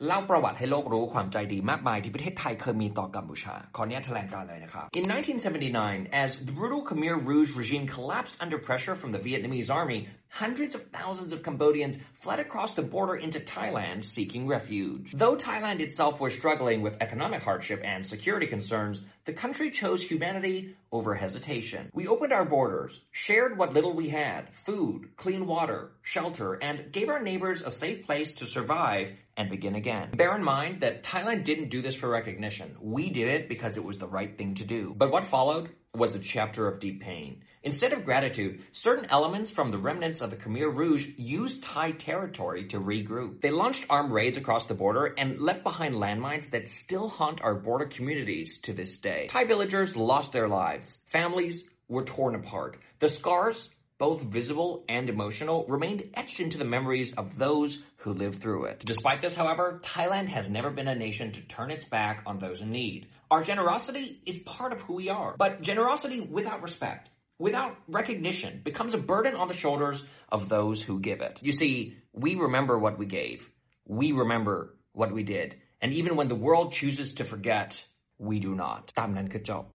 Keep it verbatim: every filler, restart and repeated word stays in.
เล่าประวัติให้โลกรู้ความใจดีมากมายที่ประเทศไทยเคยมีต่อกัมพูชาขออนุญาตแถลงการเลยนะครับ In nineteen seventy-nine, as the brutal Khmer Rouge regime collapsed under pressure from the Vietnamese army, hundreds of thousands of Cambodians fled across the border into Thailand seeking refuge. Though Thailand itself was struggling with economic hardship and security concerns, the country chose humanity over hesitation. We opened our borders, shared what little we had, food, clean water, shelter, and gave our neighbors a safe place to survive and begin again. Bear in mind that Thailand didn't do this for recognition. We did it because it was the right thing to do. But what followed was a chapter of deep pain. Instead of gratitude, certain elements from the remnants of the Khmer Rouge used Thai territory to regroup. They launched armed raids across the border and left behind landmines that still haunt our border communities to this day. Thai villagers lost their lives. Families were torn apart. The scars, both visible and emotional, remained etched into the memories of those who lived through it. Despite this, however, Thailand has never been a nation to turn its back on those in need. Our generosity is part of who we are, but generosity without respect, without recognition, becomes a burden on the shoulders of those who give it. You see, we remember what we gave. We remember what we did. And even when the world chooses to forget, we do not. ตามนั้นคือจบ